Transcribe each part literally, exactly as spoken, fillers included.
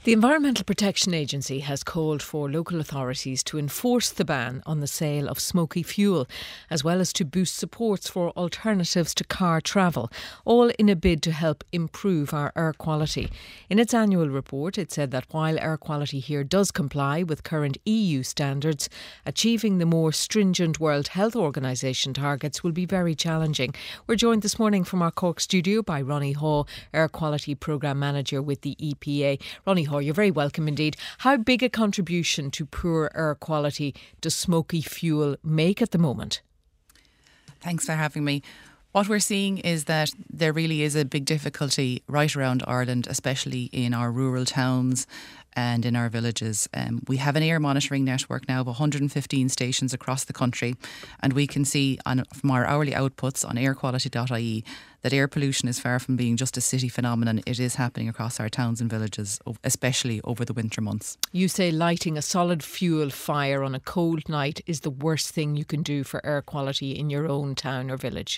The Environmental Protection Agency has called for local authorities to enforce the ban on the sale of smoky fuel, as well as to boost supports for alternatives to car travel, all in a bid to help improve our air quality. In its annual report, it said that while air quality here does comply with current E U standards, achieving the more stringent World Health Organisation targets will be very challenging. We're joined this morning from our Cork studio by Ronnie Haw, Air Quality Programme Manager with the E P A. Ronnie Haw, you're very welcome indeed. How big a contribution to poor air quality does smoky fuel make at the moment? Thanks for having me. What we're seeing is that there really is a big difficulty right around Ireland, especially in our rural towns and in our villages. Um, we have an air monitoring network now of one hundred fifteen stations across the country, and we can see on, from our hourly outputs on air quality dot I E that air pollution is far from being just a city phenomenon. It is happening across our towns and villages, especially over the winter months. You say lighting a solid fuel fire on a cold night is the worst thing you can do for air quality in your own town or village.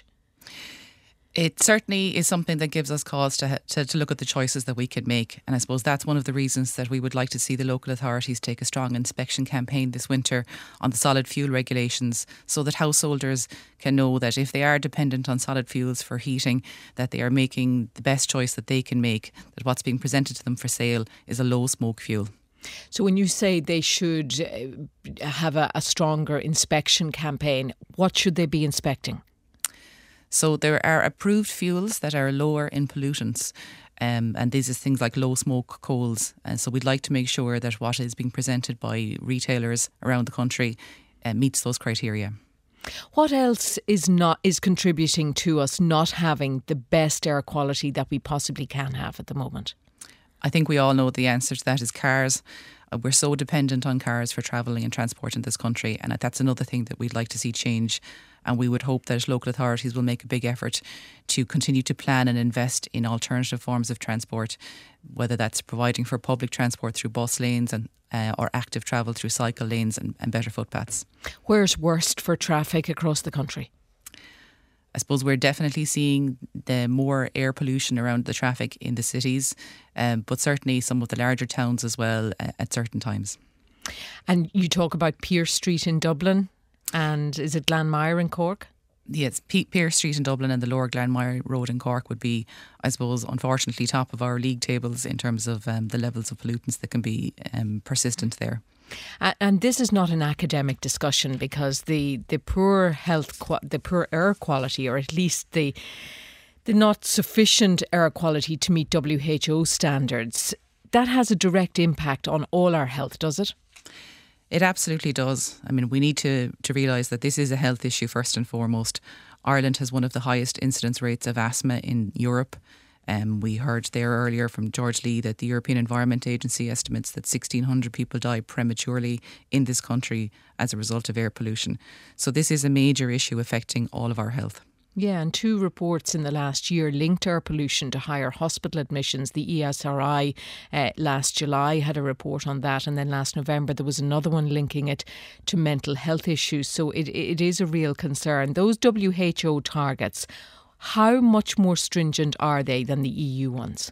It certainly is something that gives us cause to, to to look at the choices that we could make. And I suppose that's one of the reasons that we would like to see the local authorities take a strong inspection campaign this winter on the solid fuel regulations, so that householders can know that if they are dependent on solid fuels for heating, that they are making the best choice that they can make, that what's being presented to them for sale is a low smoke fuel. So when you say they should have a, a stronger inspection campaign, what should they be inspecting? So there are approved fuels that are lower in pollutants, um, and these are things like low smoke coals. And so we'd like to make sure that what is being presented by retailers around the country uh, meets those criteria. What else is not is contributing to us not having the best air quality that we possibly can have at the moment? I think we all know the answer to that is cars. Uh, we're so dependent on cars for travelling and transport in this country, and that's another thing that we'd like to see change. And we would hope that local authorities will make a big effort to continue to plan and invest in alternative forms of transport, whether that's providing for public transport through bus lanes and uh, or active travel through cycle lanes and, and better footpaths. Where's worst for traffic across the country? I suppose we're definitely seeing the more air pollution around the traffic in the cities, um, but certainly some of the larger towns as well uh, at certain times. And you talk about Pearse Street in Dublin, and is it Glanmire in Cork? Yes, P- Pearse Street in Dublin and the Lower Glanmire Road in Cork would be, I suppose, unfortunately top of our league tables in terms of um, the levels of pollutants that can be um, persistent there. And this is not an academic discussion, because the, the poor health, the poor air quality, or at least the the not sufficient air quality to meet W H O standards, that has a direct impact on all our health, does it? It absolutely does. I mean, we need to, to realise that this is a health issue first and foremost. Ireland has one of the highest incidence rates of asthma in Europe. Um, we heard there earlier from George Lee that the European Environment Agency estimates that sixteen hundred people die prematurely in this country as a result of air pollution. So this is a major issue affecting all of our health. Yeah, and two reports in the last year linked air pollution to higher hospital admissions. The E S R I uh, last July had a report on that, and then last November there was another one linking it to mental health issues. So it it is a real concern. Those W H O targets, how much more stringent are they than the E U ones?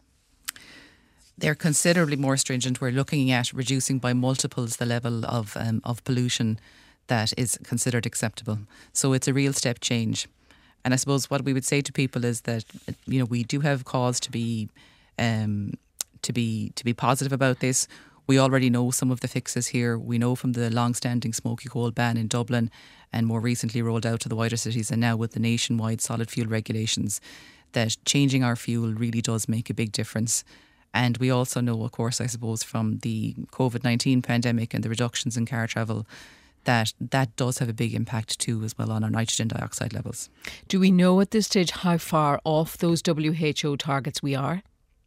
They're considerably more stringent. We're looking at reducing by multiples the level of um, of pollution that is considered acceptable. So it's a real step change. And I suppose what we would say to people is that, you know, we do have cause to be um, to be to be positive about this. We already know some of the fixes here. We know from the long-standing smoky coal ban in Dublin, and more recently rolled out to the wider cities, and now with the nationwide solid fuel regulations, that changing our fuel really does make a big difference. And we also know, of course, I suppose, from the COVID nineteen pandemic and the reductions in car travel, that that does have a big impact too as well on our nitrogen dioxide levels. Do we know at this stage how far off those W H O targets we are?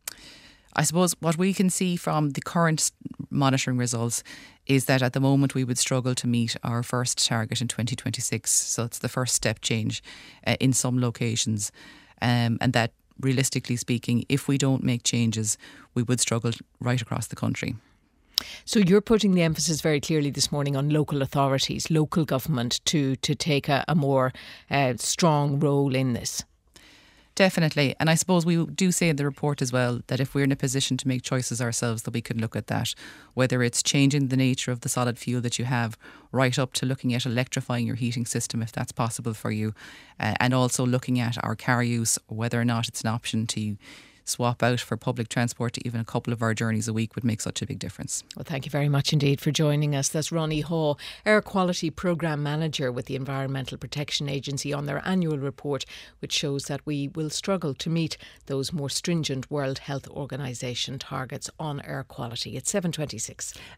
I suppose what we can see from the current monitoring results is that at the moment we would struggle to meet our first target in twenty twenty-six. So it's the first step change uh, in some locations. Um, and that, realistically speaking, if we don't make changes, we would struggle right across the country. So you're putting the emphasis very clearly this morning on local authorities, local government to, to take a, a more uh, strong role in this. Definitely. And I suppose we do say in the report as well that if we're in a position to make choices ourselves, that we can look at that, whether it's changing the nature of the solid fuel that you have, right up to looking at electrifying your heating system if that's possible for you, uh, and also looking at our car use, whether or not it's an option to swap out for public transport to even a couple of our journeys a week would make such a big difference. Well, thank you very much indeed for joining us. That's Ronnie Haw, Air Quality Programme Manager with the Environmental Protection Agency, on their annual report, which shows that we will struggle to meet those more stringent World Health Organisation targets on air quality. It's seven twenty-six.